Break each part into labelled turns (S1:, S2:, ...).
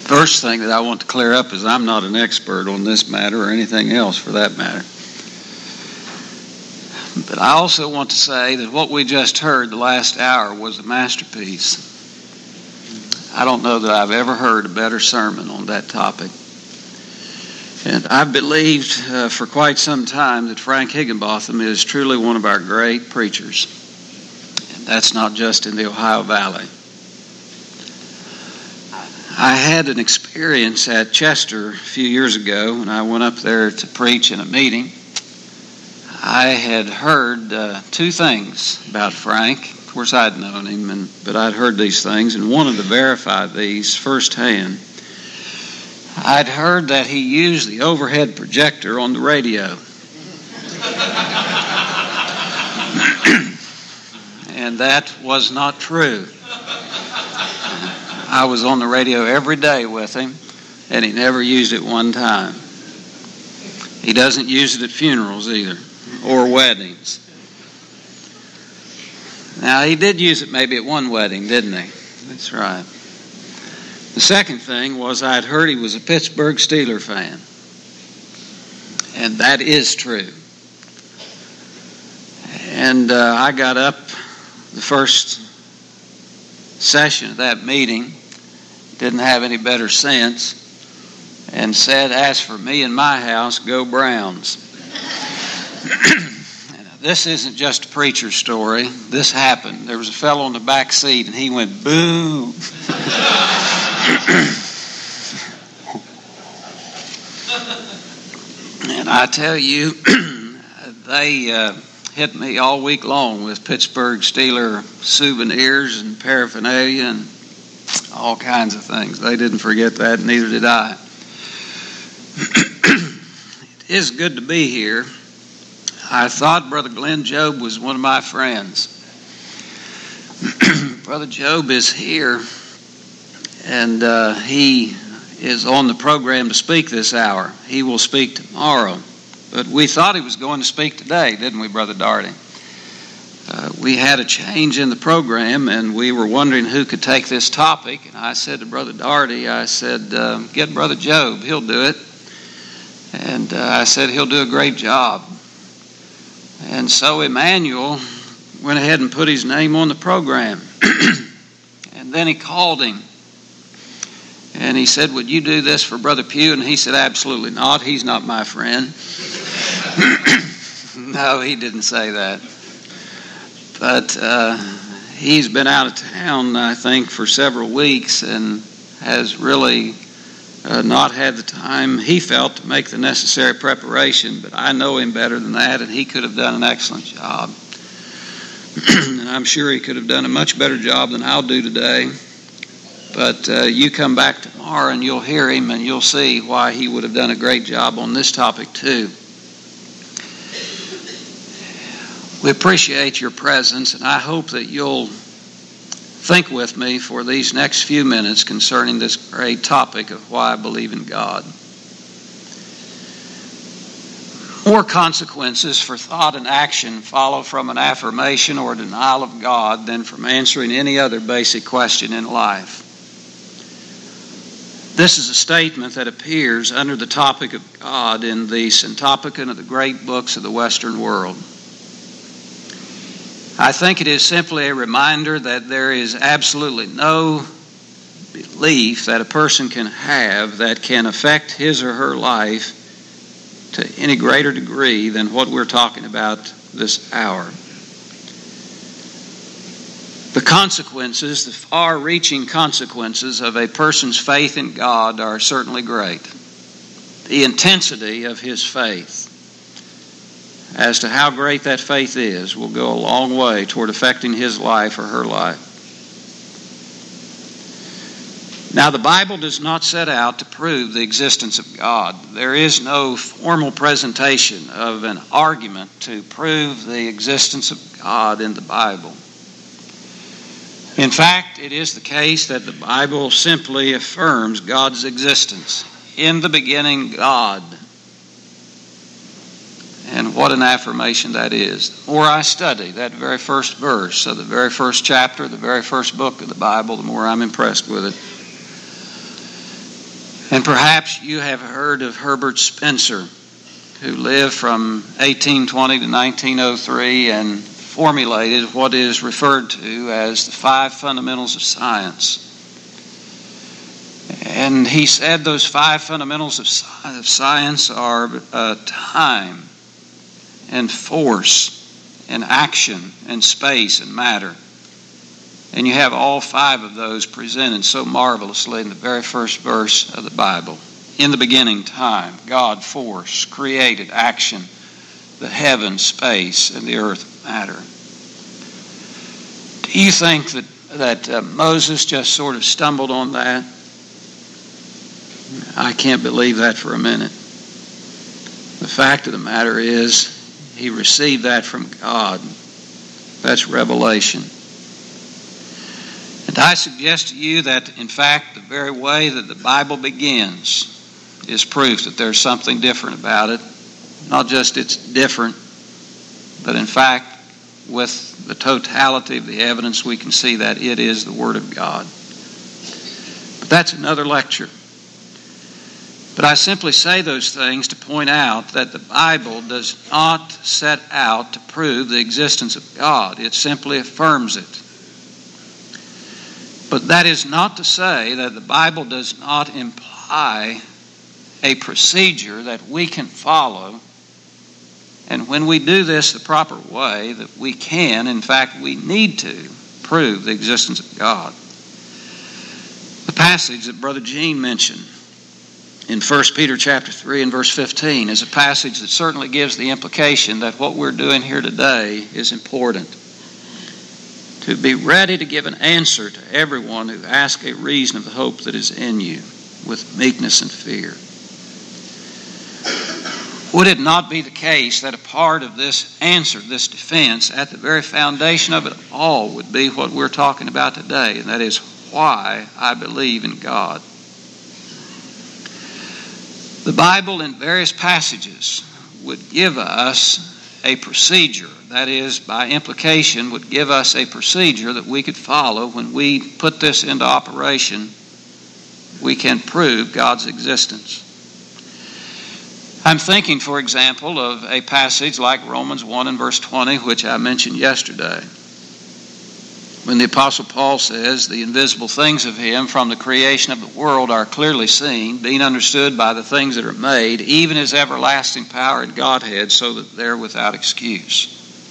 S1: First thing that I want to clear up is I'm not an expert on this matter or anything else for that matter. But I also want to say that what we just heard the last hour was a masterpiece. I don't know that I've ever heard a better sermon on that topic. And I've believed for quite some time that Frank Higginbotham is truly one of our great preachers. And that's not just in the Ohio Valley. I had an experience at Chester a few years ago when I went up there to preach in a meeting. I had heard two things about Frank. Of course, I'd known him, but I'd heard these things and wanted to verify these firsthand. I'd heard that he used the overhead projector on the radio. And that was not true. I was on the radio every day with him, and he never used it one time. He doesn't use it at funerals either, or weddings. Now, he did use it maybe at one wedding, didn't he? That's right. The second thing was I'd heard he was a Pittsburgh Steelers fan. And that is true. And I got up the first session of that meeting, didn't have any better sense, and said, "As for me and my house, go Browns." This isn't just a preacher story. This happened. There was a fellow in the back seat, and he went, "Boo." And I tell you, they hit me all week long with Pittsburgh Steelers souvenirs and paraphernalia and all kinds of things. They didn't forget that, neither did I. It is good to be here. I thought Brother Glenn Job was one of my friends. Brother Job is here, and he is on the program to speak this hour. He will speak tomorrow. But we thought he was going to speak today, didn't we, Brother Darty? We had a change in the program, and we were wondering who could take this topic. And I said to Brother Darty, I said, get Brother Job, he'll do it. And I said, he'll do a great job. And so Emmanuel went ahead and put his name on the program. And then he called him. And he said, "Would you do this for Brother Pugh?" And he said, "Absolutely not. He's not my friend." No, he didn't say that. But he's been out of town, I think, for several weeks and has really not had the time he felt to make the necessary preparation. But I know him better than that, and he could have done an excellent job. And I'm sure he could have done a much better job than I'll do today. But you come back tomorrow and you'll hear him and you'll see why he would have done a great job on this topic too. We appreciate your presence, and I hope that you'll think with me for these next few minutes concerning this great topic of why I believe in God. More consequences for thought and action follow from an affirmation or denial of God than from answering any other basic question in life. This is a statement that appears under the topic of God in the Syntopicon of the great books of the Western world. I think it is simply a reminder that there is absolutely no belief that a person can have that can affect his or her life to any greater degree than what we're talking about this hour. The consequences, the far-reaching consequences of a person's faith in God are certainly great. The intensity of his faith, as to how great that faith is, will go a long way toward affecting his life or her life. Now, the Bible does not set out to prove the existence of God. There is no formal presentation of an argument to prove the existence of God in the Bible. In fact, it is the case that the Bible simply affirms God's existence. In the beginning, God. And what an affirmation that is. The more I study that very first verse of the very first chapter, the very first book of the Bible, the more I'm impressed with it. And perhaps you have heard of Herbert Spencer, who lived from 1820 to 1903 and formulated what is referred to as the 5 fundamentals of science. And he said those 5 fundamentals of science are time and force and action and space and matter. And you have all 5 of those presented so marvelously in the very first verse of the Bible. In the beginning, time, God, force, created, action, the heavens, space, and the earth, matter. Do you think that Moses just sort of stumbled on that? I can't believe that for a minute. The fact of the matter is, he received that from God. That's revelation. And I suggest to you that, in fact, the very way that the Bible begins is proof that there's something different about it. Not just it's different, but in fact, with the totality of the evidence, we can see that it is the Word of God. But that's another lecture. But I simply say those things to point out that the Bible does not set out to prove the existence of God. It simply affirms it. But that is not to say that the Bible does not imply a procedure that we can follow. And when we do this the proper way, that we can, in fact, we need to prove the existence of God. The passage that Brother Gene mentioned in 1 Peter chapter 3 and verse 15 is a passage that certainly gives the implication that what we're doing here today is important. To be ready to give an answer to everyone who asks a reason of the hope that is in you with meekness and fear. Would it not be the case that a part of this answer, this defense, at the very foundation of it all would be what we're talking about today, and that is why I believe in God? The Bible in various passages would give us a procedure, that is, by implication, would give us a procedure that we could follow. When we put this into operation, we can prove God's existence. I'm thinking, for example, of a passage like Romans 1 and verse 20, which I mentioned yesterday, when the Apostle Paul says, the invisible things of Him from the creation of the world are clearly seen, being understood by the things that are made, even His everlasting power and Godhead, so that they're without excuse.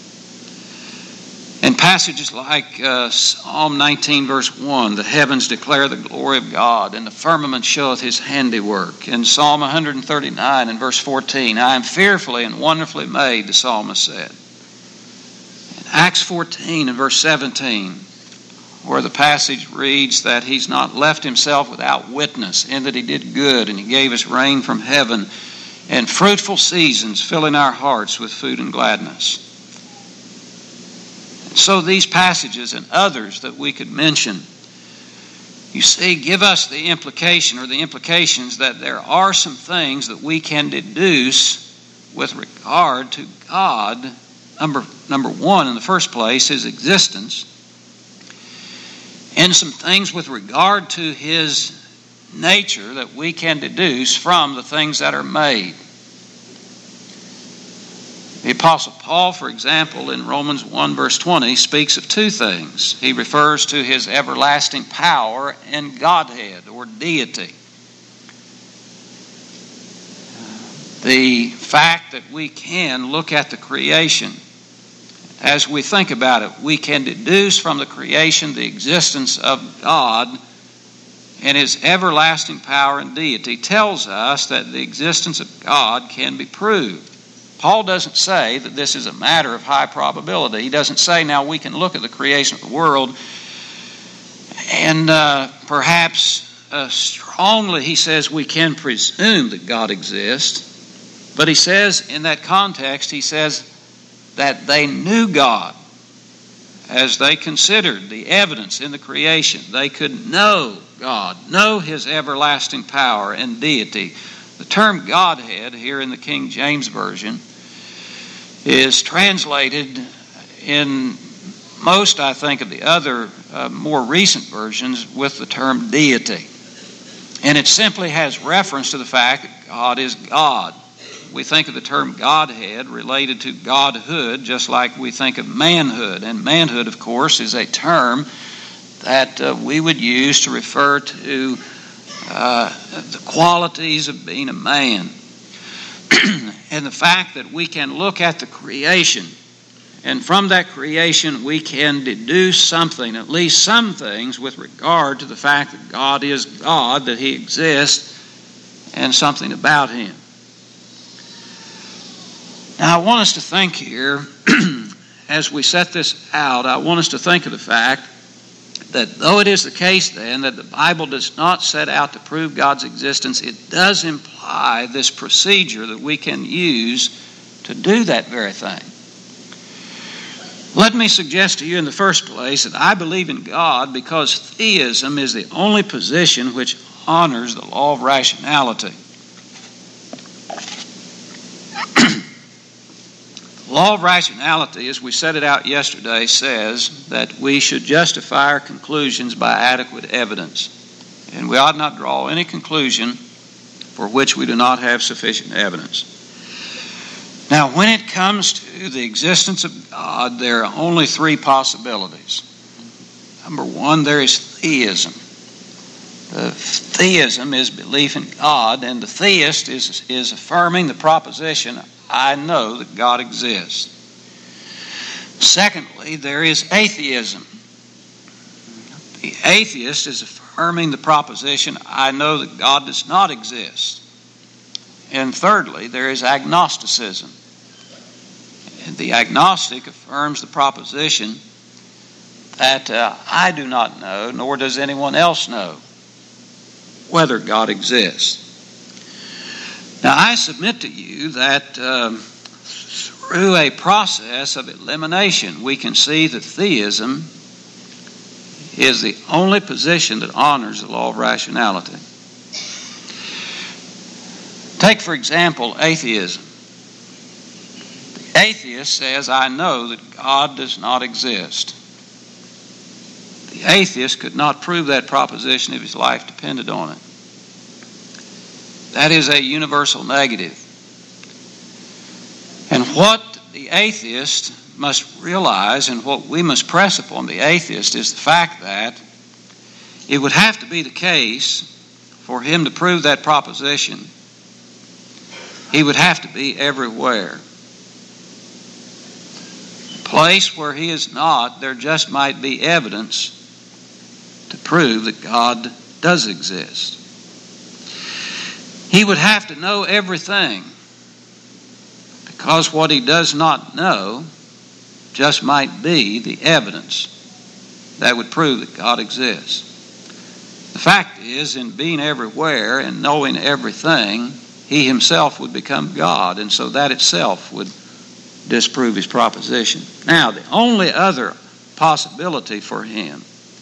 S1: And passages like Psalm 19 verse 1, the heavens declare the glory of God, and the firmament showeth His handiwork. And Psalm 139 and verse 14, I am fearfully and wonderfully made, the psalmist said. And Acts 14 and verse 17, where the passage reads that He's not left Himself without witness, in that He did good, and He gave us rain from heaven, and fruitful seasons, filling our hearts with food and gladness. So these passages and others that we could mention, you see, give us the implication or the implications that there are some things that we can deduce with regard to God. Number one, in the first place, His existence, and some things with regard to His nature that we can deduce from the things that are made. The Apostle Paul, for example, in Romans 1 verse 20, speaks of 2 things. He refers to His everlasting power and Godhead, or deity. The fact that we can look at the creation, as we think about it, we can deduce from the creation the existence of God, and His everlasting power and deity tells us that the existence of God can be proved. Paul doesn't say that this is a matter of high probability. He doesn't say, now we can look at the creation of the world and perhaps strongly he says we can presume that God exists. But he says in that context, he says that they knew God as they considered the evidence in the creation. They could know God, know His everlasting power and deity. The term Godhead here in the King James Version is translated in most, I think, of the other more recent versions with the term deity. And it simply has reference to the fact that God is God. We think of the term Godhead related to Godhood, just like we think of manhood. And manhood, of course, is a term that we would use to refer to the qualities of being a man. And the fact that we can look at the creation, and from that creation we can deduce something, at least some things, with regard to the fact that God is God, that He exists, and something about Him. Now, I want us to think here, as we set this out, I want us to think of the fact that though it is the case then that the Bible does not set out to prove God's existence, it does imply this procedure that we can use to do that very thing. Let me suggest to you in the first place that I believe in God because theism is the only position which honors the law of rationality. The law of rationality, as we set it out yesterday, says that we should justify our conclusions by adequate evidence. And we ought not draw any conclusion for which we do not have sufficient evidence. Now, when it comes to the existence of God, there are only three possibilities. Number one, there is theism. The theism is belief in God, and the theist is affirming the proposition, I know that God exists. Secondly, there is atheism. The atheist is affirming the proposition, I know that God does not exist. And thirdly, there is agnosticism. And the agnostic affirms the proposition that I do not know, nor does anyone else know, whether God exists. Now, I submit to you that through a process of elimination, we can see that theism is the only position that honors the law of rationality. Take, for example, atheism. The atheist says, I know that God does not exist. The atheist could not prove that proposition if his life depended on it. That is a universal negative. And what the atheist must realize, and what we must press upon the atheist, is the fact that it would have to be the case for him to prove that proposition. He would have to be everywhere. A place where he is not, there just might be evidence to prove that God does exist. He would have to know everything, because what he does not know just might be the evidence that would prove that God exists. The fact is, in being everywhere and knowing everything, he himself would become God, and so that itself would disprove his proposition. Now, the only other possibility for him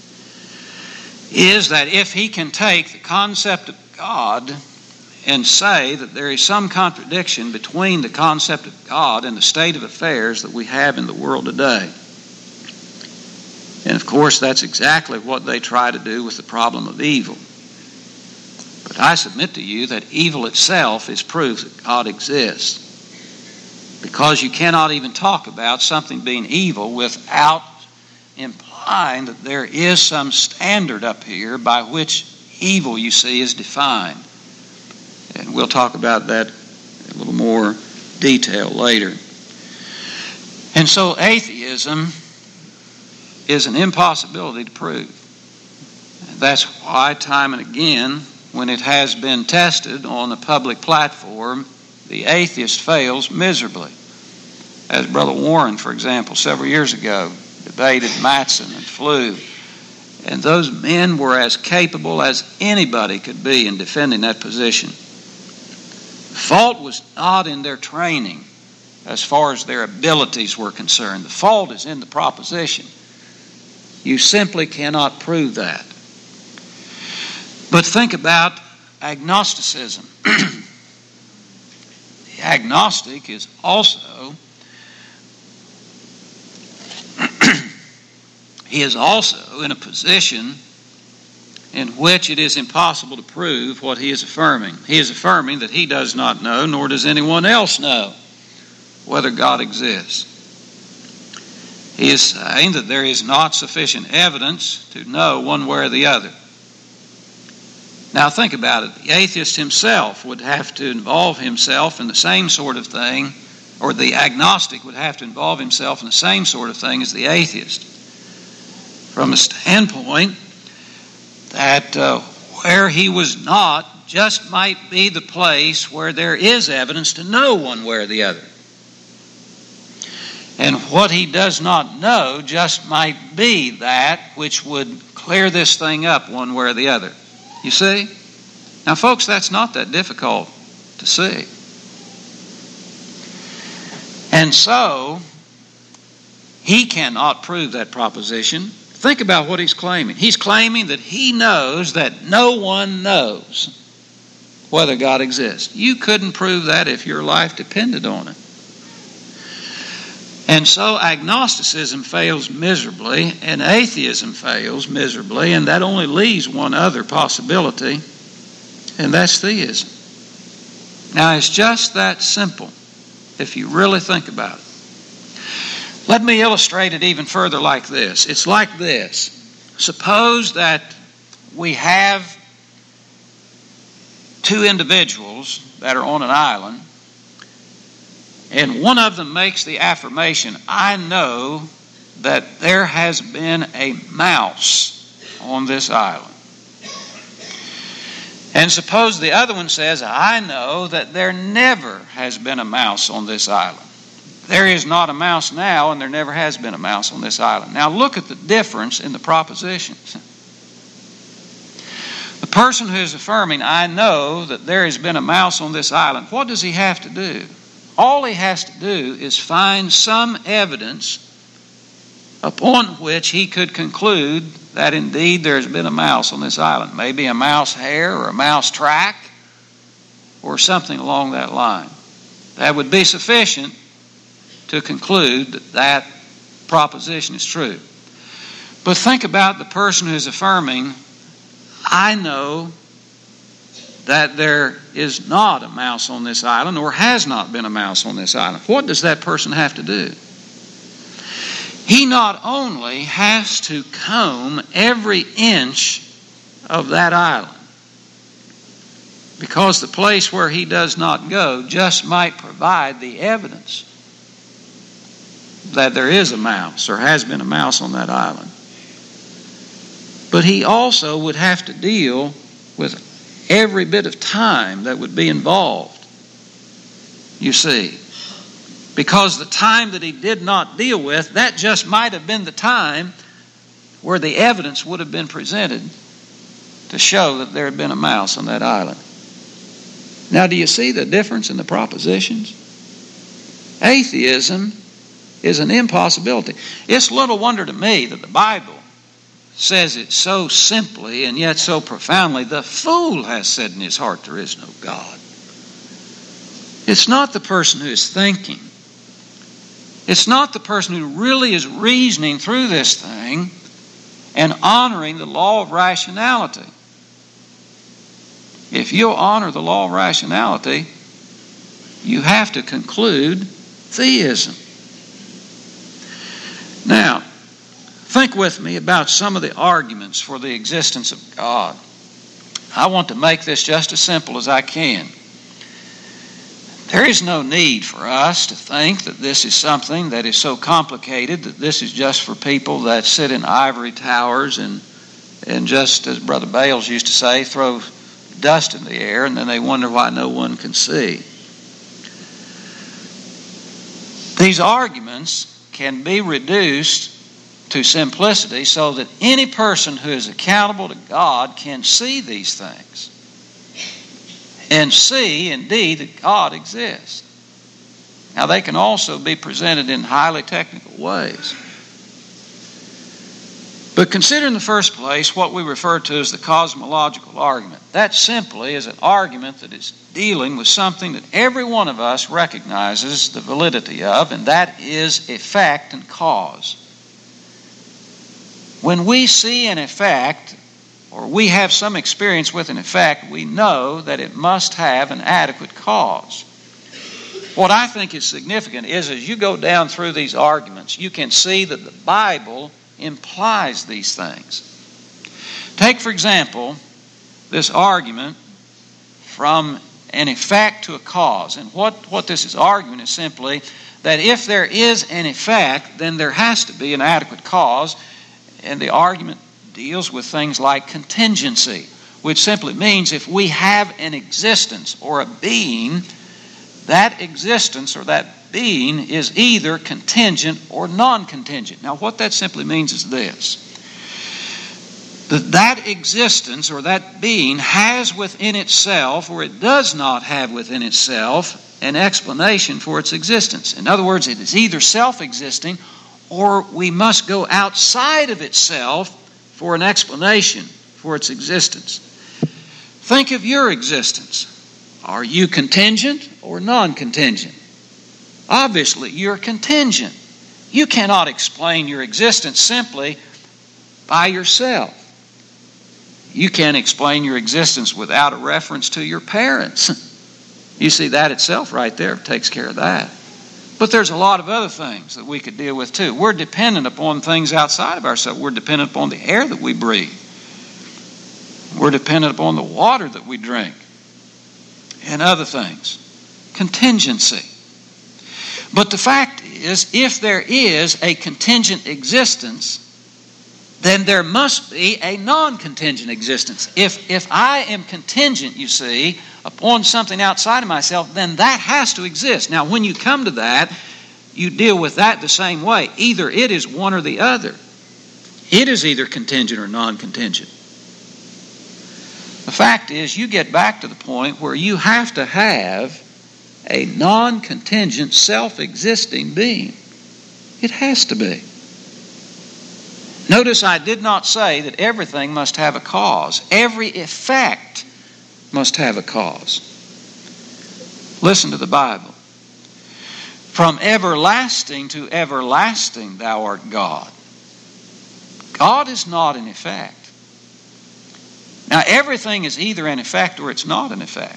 S1: is that if he can take the concept of God and say that there is some contradiction between the concept of God and the state of affairs that we have in the world today. And of course, that's exactly what they try to do with the problem of evil. But I submit to you that evil itself is proof that God exists. Because you cannot even talk about something being evil without implying that there is some standard up here by which evil, you see, is defined. And we'll talk about that in a little more detail later. And so atheism is an impossibility to prove. And that's why time and again, when it has been tested on a public platform, the atheist fails miserably. As Brother Warren, for example, several years ago, debated Mattson and Flew. And those men were as capable as anybody could be in defending that position. The fault was not in their training as far as their abilities were concerned. The fault is in the proposition. You simply cannot prove that. But think about agnosticism. The agnostic is also he is also in a position in which it is impossible to prove what he is affirming. He is affirming that he does not know, nor does anyone else know, whether God exists. He is saying that there is not sufficient evidence to know one way or the other. Now think about it. The atheist himself would have to involve himself in the same sort of thing, or the agnostic would have to involve himself in the same sort of thing as the atheist, from a standpoint that where he was not just might be the place where there is evidence to know one way or the other. And what he does not know just might be that which would clear this thing up one way or the other. You see? Now, folks, that's not that difficult to see. And so, he cannot prove that proposition. Think about what he's claiming. He's claiming that he knows that no one knows whether God exists. You couldn't prove that if your life depended on it. And so agnosticism fails miserably, and atheism fails miserably, and that only leaves one other possibility, and that's theism. Now, it's just that simple if you really think about it. Let me illustrate it even further like this. It's like this. Suppose that we have two individuals that are on an island, and one of them makes the affirmation, I know that there has been a mouse on this island. And suppose the other one says, I know that there never has been a mouse on this island. There is not a mouse now, and there never has been a mouse on this island. Now look at the difference in the propositions. The person who is affirming, I know that there has been a mouse on this island, what does he have to do? All he has to do is find some evidence upon which he could conclude that indeed there has been a mouse on this island. Maybe a mouse hair or a mouse track or something along that line. That would be sufficient to conclude that that proposition is true. But think about the person who is affirming, I know that there is not a mouse on this island or has not been a mouse on this island. What does that person have to do? He not only has to comb every inch of that island, because the place where he does not go just might provide the evidence that there is a mouse or has been a mouse on that island. But he also would have to deal with every bit of time that would be involved, you see. Because the time that he did not deal with, that just might have been the time where the evidence would have been presented to show that there had been a mouse on that island. Now, do you see the difference in the propositions? Atheism is an impossibility. It's little wonder to me that the Bible says it so simply and yet so profoundly. The fool has said in his heart, there is no God. It's not the person who is thinking. It's not the person who really is reasoning through this thing and honoring the law of rationality. If you'll honor the law of rationality, you have to conclude theism. Now, think with me about some of the arguments for the existence of God. I want to make this just as simple as I can. There is no need for us to think that this is something that is so complicated that this is just for people that sit in ivory towers and just, as Brother Bales used to say, throw dust in the air and then they wonder why no one can see. These arguments can be reduced to simplicity so that any person who is accountable to God can see these things and see indeed that God exists. Now, they can also be presented in highly technical ways. But consider in the first place what we refer to as the cosmological argument. That simply is an argument that is dealing with something that every one of us recognizes the validity of, and that is effect and cause. When we see an effect or we have some experience with an effect, we know that it must have an adequate cause. What I think is significant is as you go down through these arguments, you can see that the Bible implies these things. Take, for example, this argument from an effect to a cause. And what this is arguing is simply that if there is an effect, then there has to be an adequate cause. And the argument deals with things like contingency, which simply means if we have an existence or a being, that existence or that being is either contingent or non-contingent. Now, what that simply means is this: that existence or that being has within itself, or it does not have within itself, an explanation for its existence. In other words, it is either self-existing or we must go outside of itself for an explanation for its existence. Think of your existence. Are you contingent or non-contingent? Obviously, you're contingent. You cannot explain your existence simply by yourself. You can't explain your existence without a reference to your parents. You see, that itself right there takes care of that. But there's a lot of other things that we could deal with too. We're dependent upon things outside of ourselves. We're dependent upon the air that we breathe. We're dependent upon the water that we drink and other things. Contingency. But the fact is, if there is a contingent existence, then there must be a non-contingent existence. If I am contingent, you see, upon something outside of myself, then that has to exist. Now, when you come to that, you deal with that the same way. Either it is one or the other. It is either contingent or non-contingent. The fact is, you get back to the point where you have to have a non-contingent, self-existing being. It has to be. Notice I did not say that everything must have a cause. Every effect must have a cause. Listen to the Bible. From everlasting to everlasting thou art God. God is not an effect. Now, everything is either an effect or it's not an effect.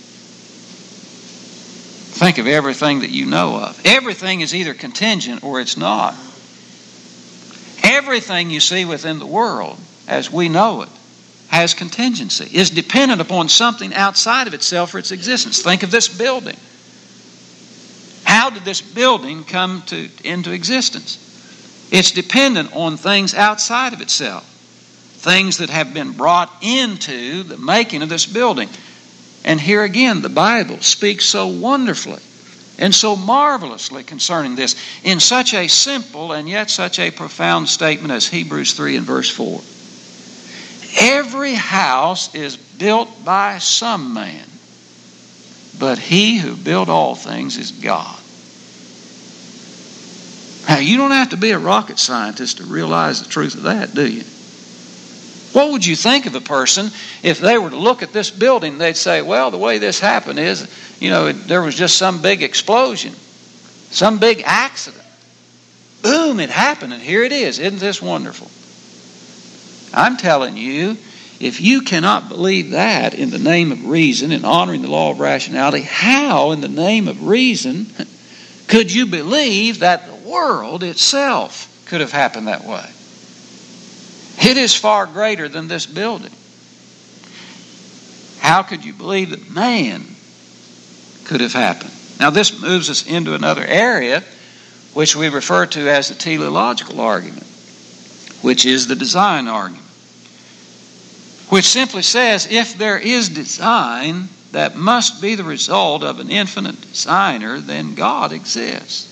S1: Think of everything that you know of. Everything is either contingent or it's not. Everything you see within the world, as we know it, has contingency, is dependent upon something outside of itself for its existence. Think of this building. How did this building come into existence? It's dependent on things outside of itself. Things that have been brought into the making of this building. And here again, the Bible speaks so wonderfully and so marvelously concerning this in such a simple and yet such a profound statement as Hebrews 3 and verse 4. Every house is built by some man, but he who built all things is God. Now, you don't have to be a rocket scientist to realize the truth of that, do you? What would you think of a person if they were to look at this building? They'd say, well, the way this happened is, there was just some big explosion, some big accident. Boom, it happened, and here it is. Isn't this wonderful? I'm telling you, if you cannot believe that in the name of reason and honoring the law of rationality, how in the name of reason could you believe that the world itself could have happened that way? It is far greater than this building. How could you believe that man could have happened? Now, this moves us into another area which we refer to as the teleological argument, which is the design argument, which simply says if there is design that must be the result of an infinite designer, then God exists.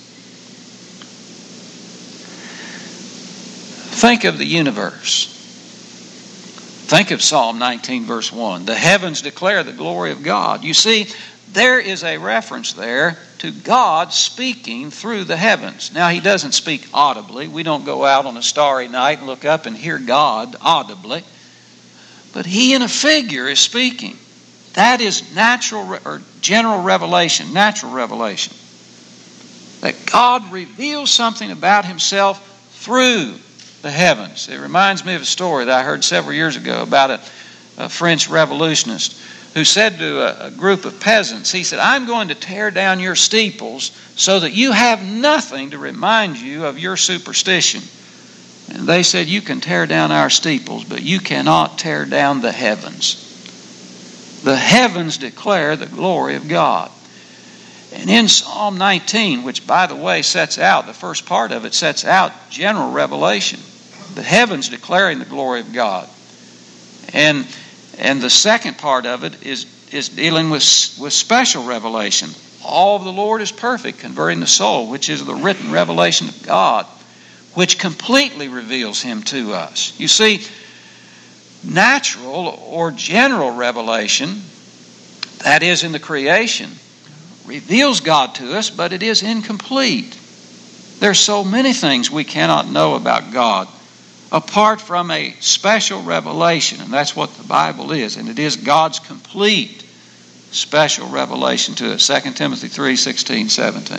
S1: Think of the universe. Think of Psalm 19 verse 1. The heavens declare the glory of God. You see, there is a reference there to God speaking through the heavens. Now, he doesn't speak audibly. We don't go out on a starry night and look up and hear God audibly. But he in a figure is speaking. That is natural or general revelation, natural revelation. That God reveals something about himself through the heavens. It reminds me of a story that I heard several years ago about a French revolutionist who said to a group of peasants, he said, I'm going to tear down your steeples so that you have nothing to remind you of your superstition. And they said, you can tear down our steeples, but you cannot tear down the heavens. The heavens declare the glory of God. And in Psalm 19, which by the way sets out, the first part of it sets out general revelation. The heavens declaring the glory of God. And the second part of it is dealing with special revelation. All of the Lord is perfect, converting the soul, which is the written revelation of God, which completely reveals Him to us. You see, natural or general revelation, that is in the creation, reveals God to us, but it is incomplete. There's so many things we cannot know about God apart from a special revelation, and that's what the Bible is, and it is God's complete special revelation to us. 2 Timothy 3:16, 17.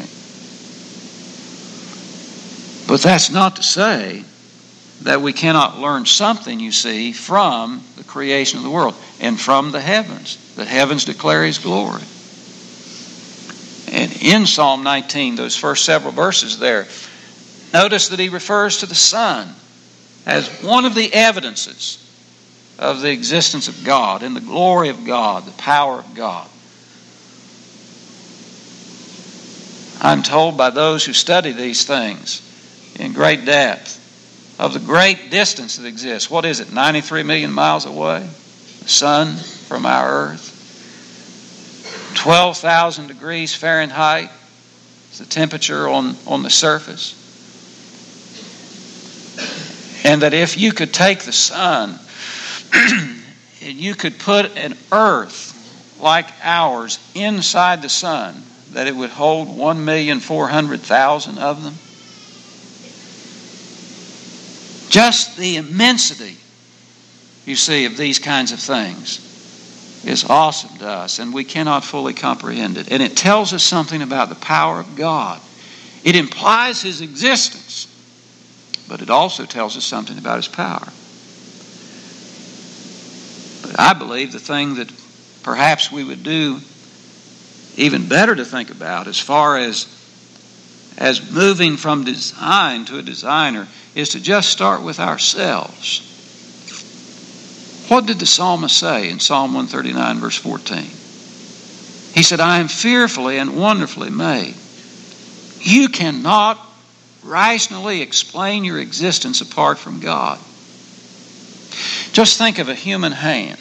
S1: But that's not to say that we cannot learn something, you see, from the creation of the world and from the heavens. The heavens declare His glory. And in Psalm 19, those first several verses there, notice that he refers to the sun as one of the evidences of the existence of God and the glory of God, the power of God. I'm told by those who study these things in great depth of the great distance that exists. What is it, 93 million miles away? The sun from our earth. 12,000 degrees Fahrenheit is the temperature on the surface. And that if you could take the sun and you could put an earth like ours inside the sun, that it would hold 1,400,000 of them. Just the immensity, you see, of these kinds of things is awesome to us, and we cannot fully comprehend it. And it tells us something about the power of God. It implies His existence, but it also tells us something about His power. But I believe the thing that perhaps we would do even better to think about as far as moving from design to a designer is to just start with ourselves. What did the psalmist say in Psalm 139, verse 14? He said, I am fearfully and wonderfully made. You cannot rationally explain your existence apart from God. Just think of a human hand.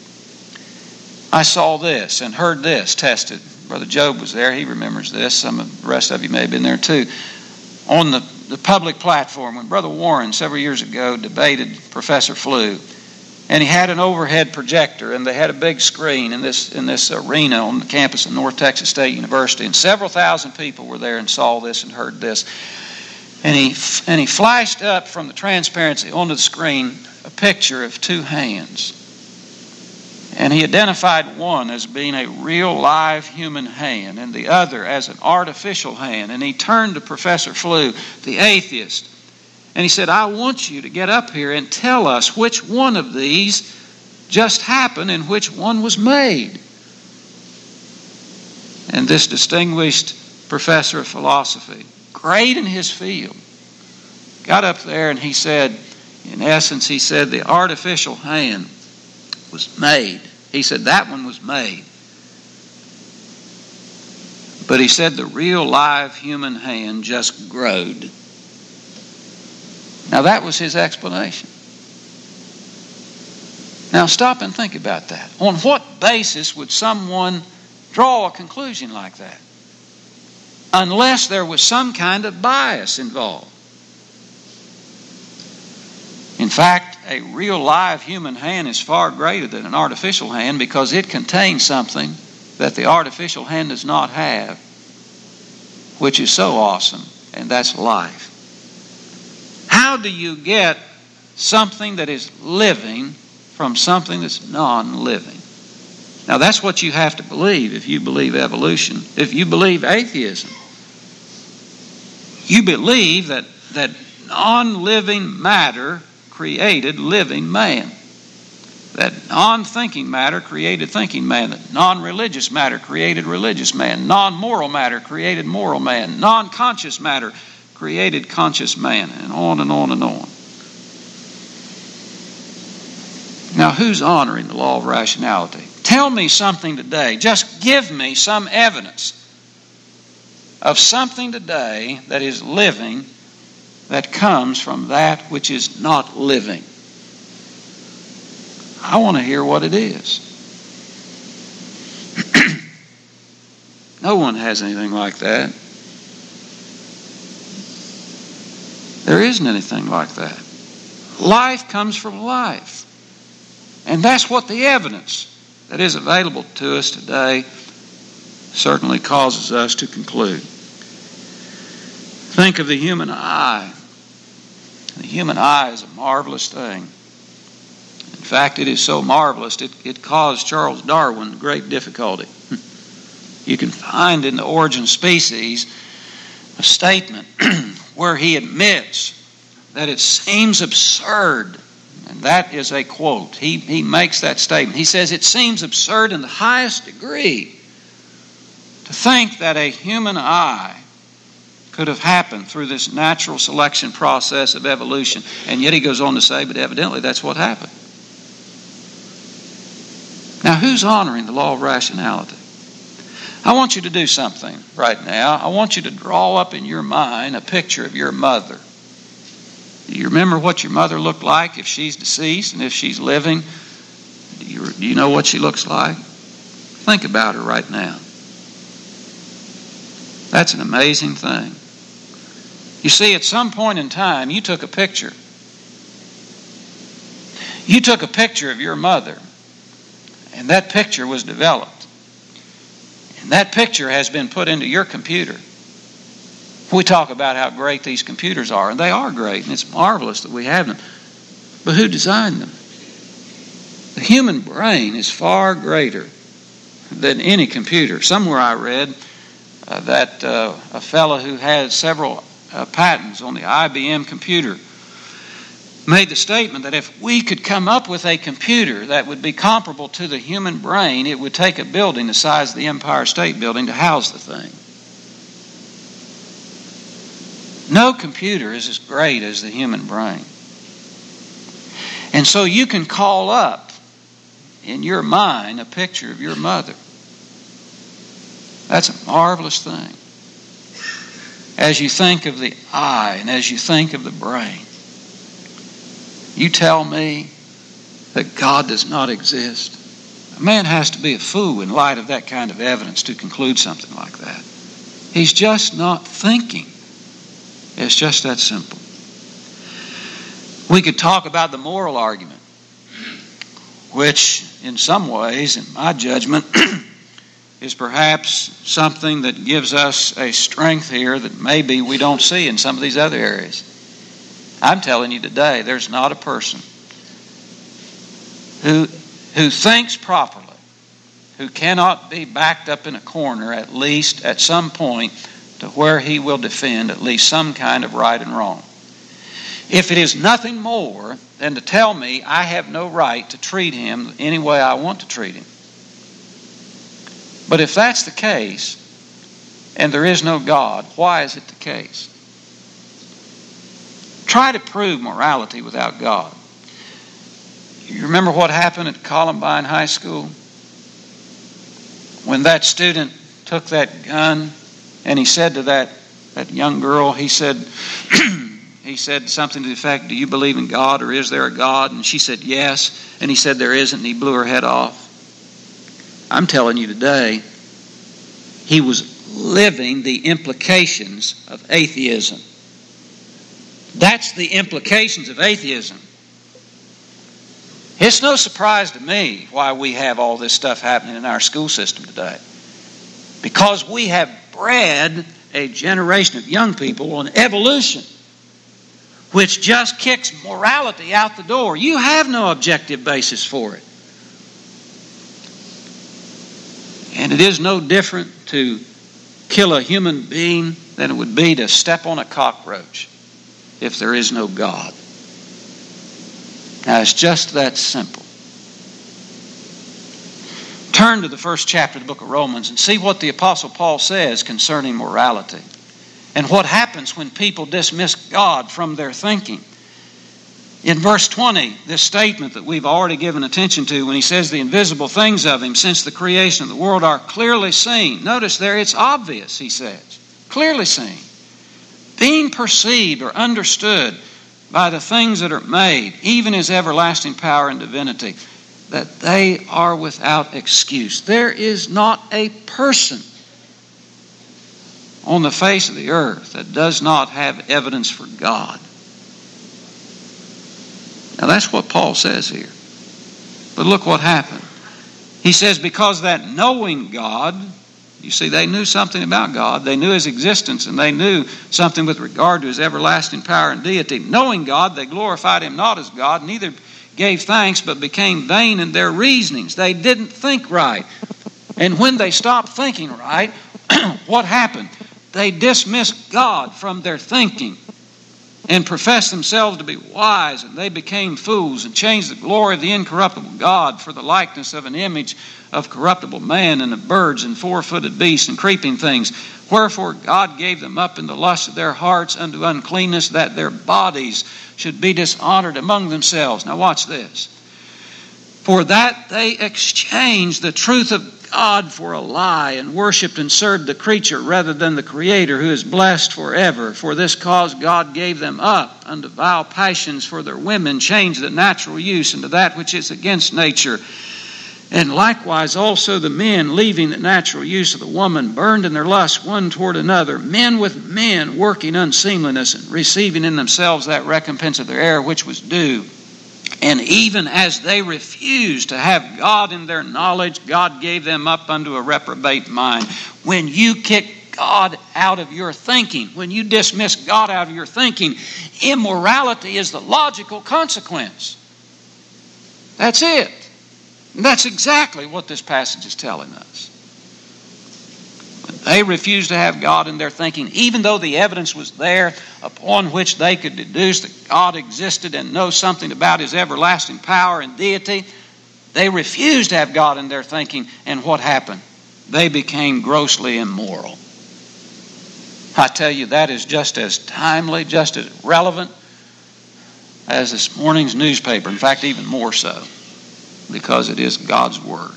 S1: I saw this and heard this tested. Brother Job was there. He remembers this. Some of the rest of you may have been there too. On the public platform, when Brother Warren several years ago debated Professor Flew, and he had an overhead projector, and they had a big screen in this arena on the campus of North Texas State University, and several thousand people were there and saw this and heard this. And he flashed up from the transparency onto the screen a picture of two hands. And he identified one as being a real live human hand and the other as an artificial hand. And he turned to Professor Flew, the atheist, and he said, I want you to get up here and tell us which one of these just happened and which one was made. And this distinguished professor of philosophy, great in his field, got up there and he said, in essence, he said the artificial hand was made. He said that one was made. But he said the real live human hand just growed. Now that was his explanation. Now stop and think about that. On what basis would someone draw a conclusion like that? Unless there was some kind of bias involved. In fact, a real live human hand is far greater than an artificial hand because it contains something that the artificial hand does not have, which is so awesome, and that's life. How do you get something that is living from something that's non-living? Now that's what you have to believe if you believe evolution. If you believe atheism, you believe that non-living matter created living man. That non-thinking matter created thinking man. That non-religious matter created religious man. Non-moral matter created moral man. Non-conscious matter created conscious man. And on and on and on. Now, who's honoring the law of rationality? Tell me something today. Just give me some evidence of something today that is living that comes from that which is not living. I want to hear what it is. No one has anything like that. There isn't anything like that. Life comes from life. And that's what the evidence that is available to us today certainly causes us to conclude. Think of the human eye. The human eye is a marvelous thing. In fact, it is so marvelous, it caused Charles Darwin great difficulty. You can find in The Origin of Species a statement where he admits that it seems absurd. And that is a quote. He makes that statement. He says, it seems absurd in the highest degree to think that a human eye could have happened through this natural selection process of evolution. And yet he goes on to say, but evidently that's what happened. Now, who's honoring the law of rationality? I want you to do something right now. I want you to draw up in your mind a picture of your mother. Do you remember what your mother looked like if she's deceased and if she's living? Do you know what she looks like? Think about her right now. That's an amazing thing. You see, at some point in time, you took a picture. You took a picture of your mother, and that picture was developed. And that picture has been put into your computer. We talk about how great these computers are, and they are great, and it's marvelous that we have them. But who designed them? The human brain is far greater than any computer. Somewhere I read that a fellow who had several patents on the IBM computer made the statement that if we could come up with a computer that would be comparable to the human brain, it would take a building the size of the Empire State Building to house the thing. No computer is as great as the human brain. And so you can call up in your mind a picture of your mother. That's a marvelous thing. As you think of the eye and as you think of the brain, you tell me that God does not exist. A man has to be a fool in light of that kind of evidence to conclude something like that. He's just not thinking. It's just that simple. We could talk about the moral argument, which in some ways, in my judgment, is perhaps something that gives us a strength here that maybe we don't see in some of these other areas. I'm telling you today, there's not a person who thinks properly, who cannot be backed up in a corner at least at some point to where he will defend at least some kind of right and wrong. If it is nothing more than to tell me I have no right to treat him any way I want to treat him. But if that's the case, and there is no God, why is it the case? Try to prove morality without God. You remember what happened at Columbine High School? When that student took that gun and he said to that young girl, he said something to the effect, do you believe in God or is there a God? And she said yes. And he said there isn't, and he blew her head off. I'm telling you today, he was living the implications of atheism. That's the implications of atheism. It's no surprise to me why we have all this stuff happening in our school system today. Because we have bred a generation of young people on evolution, which just kicks morality out the door. You have no objective basis for it. And it is no different to kill a human being than it would be to step on a cockroach. if there is no God. Now, it's just that simple. Turn to the first chapter of the book of Romans and see what the Apostle Paul says concerning morality and what happens when people dismiss God from their thinking. In verse 20, this statement that we've already given attention to when he says the invisible things of him since the creation of the world are clearly seen. Notice there it's obvious, he says. Clearly seen. Being perceived or understood by the things that are made, even his everlasting power and divinity, that they are without excuse. There is not a person on the face of the earth that does not have evidence for God. Now that's what Paul says here. But look what happened. He says, because that knowing God, you see, they knew something about God. They knew his existence, and they knew something with regard to his everlasting power and deity. Knowing God, they glorified him not as God, neither gave thanks, but became vain in their reasonings. They didn't think right. And when they stopped thinking right, what happened? They dismissed God from their thinking and professed themselves to be wise, and they became fools and changed the glory of the incorruptible God for the likeness of an image of corruptible man and of birds and four-footed beasts and creeping things. Wherefore God gave them up in the lust of their hearts unto uncleanness, that their bodies should be dishonored among themselves. Now watch this. For that they exchanged the truth of God for a lie, and worshipped and served the creature rather than the Creator, who is blessed forever. For this cause God gave them up unto vile passions, for their women changed the natural use into that which is against nature. And likewise also the men, leaving the natural use of the woman, burned in their lust one toward another, men with men, working unseemliness, and receiving in themselves that recompense of their error which was due. And even as they refused to have God in their knowledge, God gave them up unto a reprobate mind. When you kick God out of your thinking, when you dismiss God out of your thinking, immorality is the logical consequence. That's it. And that's exactly what this passage is telling us. They refused to have God in their thinking, even though the evidence was there upon which they could deduce that God existed and know something about his everlasting power and deity. They refused to have God in their thinking, and what happened? They became grossly immoral. I tell you, that is just as timely, just as relevant as this morning's newspaper. In fact, even more so, because it is God's Word.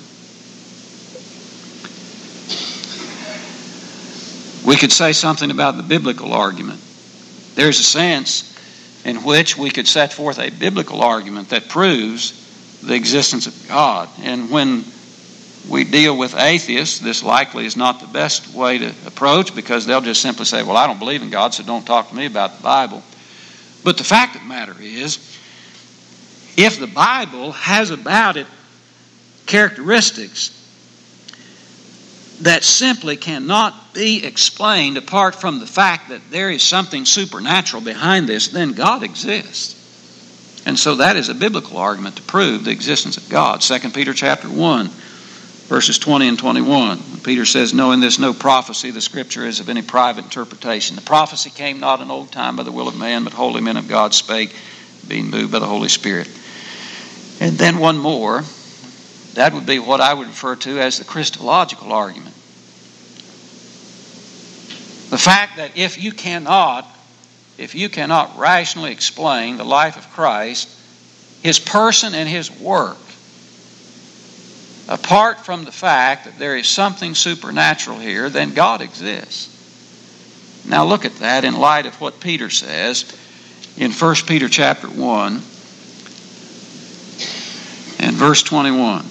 S1: We could say something about the biblical argument. There's a sense in which we could set forth a biblical argument that proves the existence of God. And when we deal with atheists, this likely is not the best way to approach, because they'll just simply say, well, I don't believe in God, so don't talk to me about the Bible. But the fact of the matter is, if the Bible has about it characteristics that simply cannot be explained apart from the fact that there is something supernatural behind this, then God exists. And so that is a biblical argument to prove the existence of God. 2 Peter chapter 1, verses 20 and 21. Peter says, knowing this, no prophecy of the Scripture is of any private interpretation. The prophecy came not in old time by the will of man, but holy men of God spake, being moved by the Holy Spirit. And then one more. That would be what I would refer to as the Christological argument. The fact that if you cannot rationally explain the life of Christ, his person and his work, apart from the fact that there is something supernatural here, then God exists. Now look at that in light of what Peter says in 1 Peter chapter 1 and verse 21.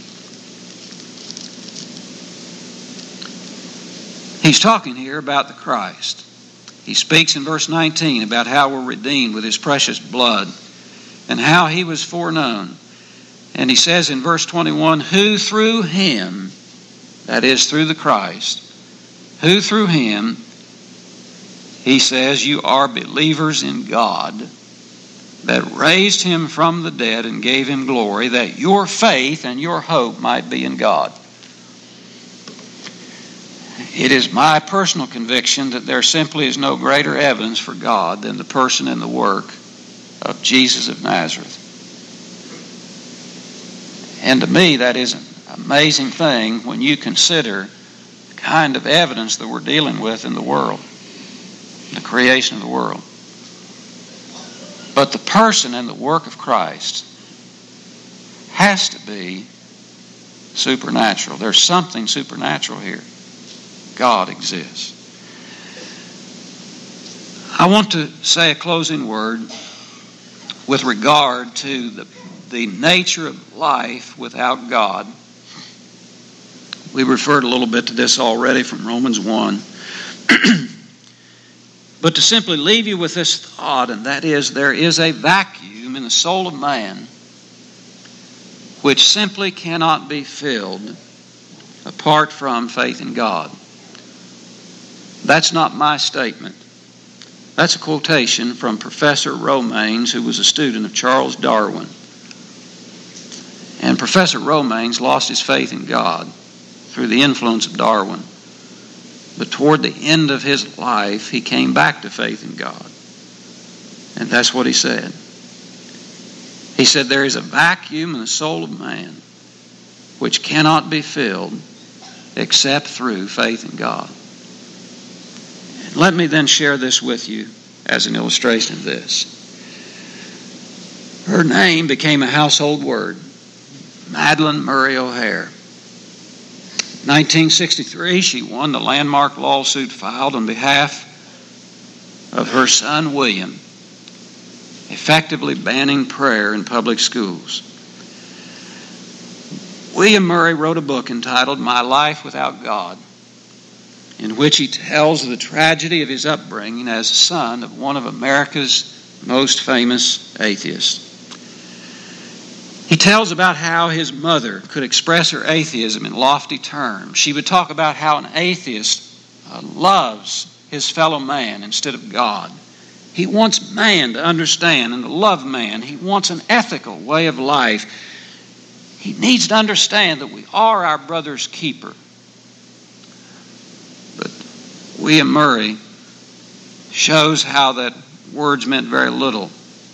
S1: He's talking here about the Christ. He speaks in verse 19 about how we're redeemed with his precious blood and how he was foreknown. And he says in verse 21, who through him, that is through the Christ, who through him, he says, you are believers in God, that raised him from the dead and gave him glory, that your faith and your hope might be in God. It is my personal conviction that there simply is no greater evidence for God than the person and the work of Jesus of Nazareth. And to me, that is an amazing thing when you consider the kind of evidence that we're dealing with in the world, the creation of the world. But the person and the work of Christ has to be supernatural. There's something supernatural here. God exists. I want to say a closing word with regard to the nature of life without God. We referred a little bit to this already from Romans 1. But to simply leave you with this thought, and that is, there is a vacuum in the soul of man which simply cannot be filled apart from faith in God. That's not my statement. That's a quotation from Professor Romanes, who was a student of Charles Darwin. And Professor Romanes lost his faith in God through the influence of Darwin. But toward the end of his life, he came back to faith in God. And that's what he said. He said, there is a vacuum in the soul of man which cannot be filled except through faith in God. And let me then share this with you as an illustration of this. Her name became a household word, Madalyn Murray O'Hair. 1963, she won the landmark lawsuit filed on behalf of her son William, effectively banning prayer in public schools. William Murray wrote a book entitled My Life Without God, in which he tells of the tragedy of his upbringing as a son of one of America's most famous atheists. He tells about how his mother could express her atheism in lofty terms. She would talk about how an atheist loves his fellow man instead of God. He wants man to understand and to love man. He wants an ethical way of life. He needs to understand that we are our brother's keeper. But William Murray shows how that words meant very little.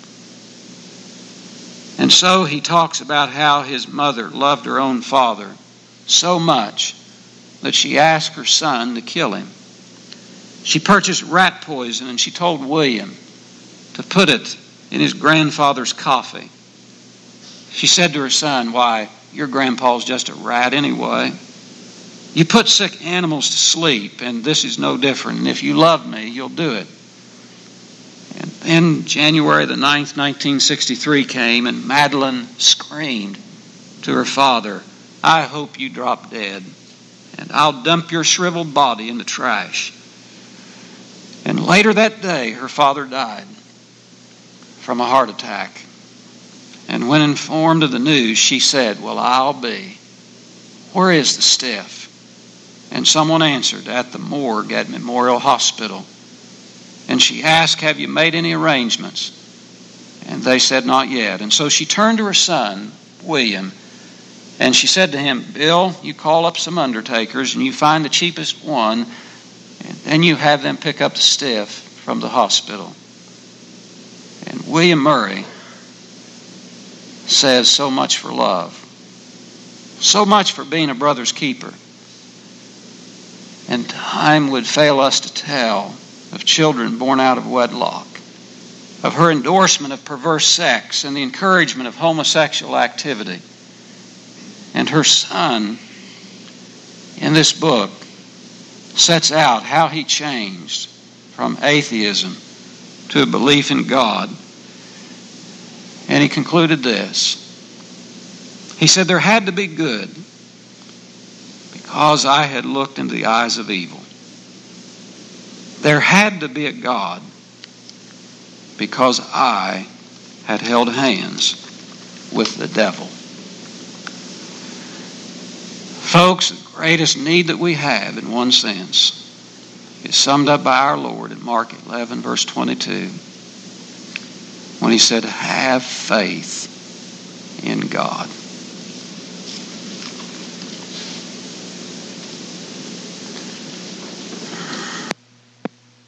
S1: And so he talks about how his mother loved her own father so much that she asked her son to kill him. She purchased rat poison and she told William to put it in his grandfather's coffee. She said to her son, why, your grandpa's just a rat anyway. You put sick animals to sleep, and this is no different. And if you love me, you'll do it. And then January the 9th, 1963 came, and Madalyn screamed to her father, I hope you drop dead, and I'll dump your shriveled body in the trash. And later that day, her father died from a heart attack. And when informed of the news, she said, well, I'll be. Where is the stiff? And someone answered, at the morgue at Memorial Hospital. And she asked, have you made any arrangements? And they said, not yet. And so she turned to her son, William, and she said to him, Bill, you call up some undertakers and you find the cheapest one, and then you have them pick up the stiff from the hospital. And William Murray says so much for love, so much for being a brother's keeper. And time would fail us to tell of children born out of wedlock, of her endorsement of perverse sex and the encouragement of homosexual activity. And her son, in this book, sets out how he changed from atheism to a belief in God. And he concluded this. He said, there had to be good because I had looked into the eyes of evil. There had to be a God because I had held hands with the devil. Folks, the greatest need that we have, in one sense, is summed up by our Lord in Mark 11, verse 22, when he said, have faith in God.